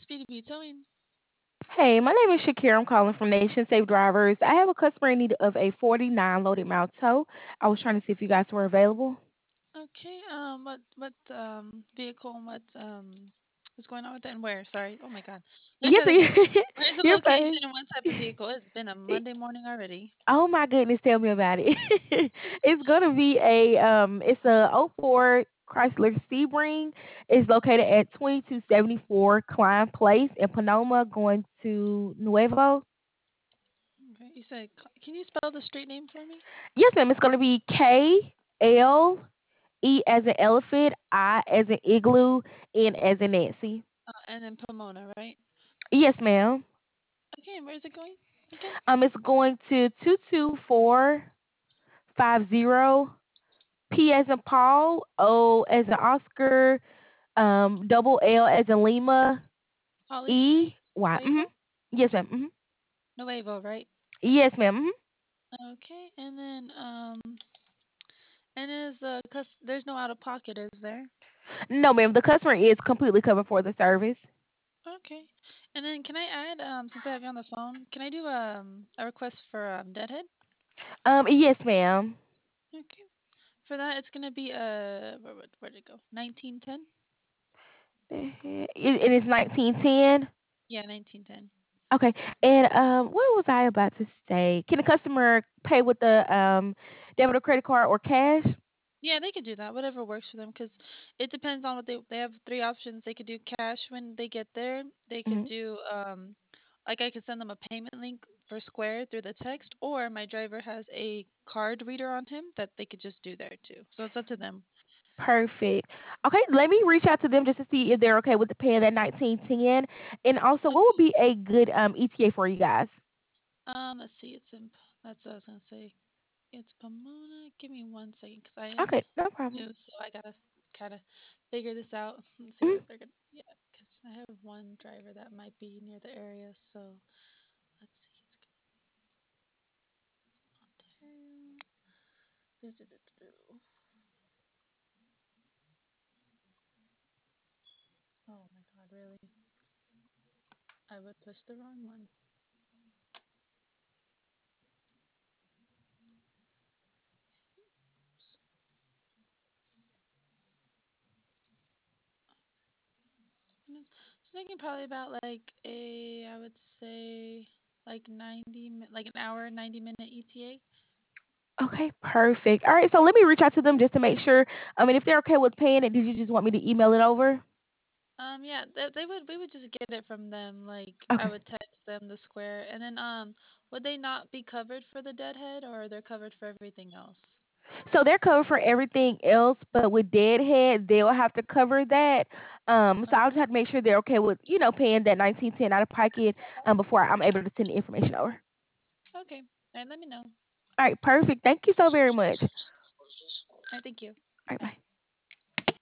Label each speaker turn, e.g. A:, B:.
A: Speedy Bee Towing.
B: Hey, my name is Shakira. I'm calling from Nation Safe Drivers. I have a customer in need of a 49 loaded mount tow. I was trying to see if you guys were available.
A: Okay. What vehicle and what's going on with it and where? Sorry. Oh my God. I
B: Yes,
A: gotta get. Where's the
B: you're
A: location
B: fine.
A: and what type of vehicle? It's been a Monday morning already.
B: Oh my goodness, tell me about it. It's gonna be it's a '04 Chrysler Sebring. It's located at 2274 Klein Place in Panoma, going to Nuevo.
A: Okay. You said. Can you spell the street name for me?
B: Yes, ma'am. It's gonna be KLE as in elephant, I as in igloo, N as in Nancy.
A: And then Pomona, right?
B: Yes, ma'am.
A: Okay. And where's it going again?
B: It's going to 22450. P as in Paul, O as in Oscar, double L as in Lima,
A: Holly
B: E
A: Street,
B: Y.
A: Nuevo.
B: Yes, ma'am.
A: Nuevo, right?
B: Yes, ma'am.
A: Okay. And then and is there's no out of pocket, is there?
B: No, ma'am. The customer is completely covered for the service.
A: Okay. And then can I add, since I have you on the phone, can I do a request for Deadhead?
B: Yes, ma'am.
A: Okay. For that, it's gonna be where'd it go? 1910.
B: It is 1910.
A: Yeah, 1910.
B: Okay. And what was I about to say? Can the customer pay with the debit or credit card or cash?
A: Yeah, they could do that. Whatever works for them, because it depends on what they have three options. They could do cash when they get there. They could
B: Mhm.
A: do like I could send them a payment link for Square through the text, or my driver has a card reader on him that they could just do there too. So it's up to them.
B: Perfect. Okay, let me reach out to them just to see if they're okay with the paying that 1910. And also, what would
A: Okay.
B: be a good ETA for you guys?
A: Let's see. That's what I was gonna say. It's Pomona. Give me one second, cause I am
B: Okay, no problem.
A: new, so I gotta kind of figure this out and see
B: Mhm.
A: what they're gonna. Yeah, cause I have one driver that might be near the area, so let's see. It's Ontario. Do. Oh my God, really? I would push the wrong one. So thinking probably about like I would say like like an hour, 90-minute ETA.
B: Okay, perfect. All right, so let me reach out to them just to make sure. And if they're okay with paying it, did you just want me to email it over?
A: Yeah, they would we would just get it from them. Like I
B: Okay.
A: would text them the square, and then would they not be covered for the deadhead, or they're covered for everything else?
B: So they're covered for everything else, but with Deadhead, they'll have to cover that. So I'll just
A: Okay.
B: have to make sure they're okay with paying that 1910 out of pocket before I'm able to send the information over.
A: Okay. All right, let me know. All
B: All right, perfect. Thank you so very much. All
A: right, thank you.
B: right,
A: Bye.
B: bye.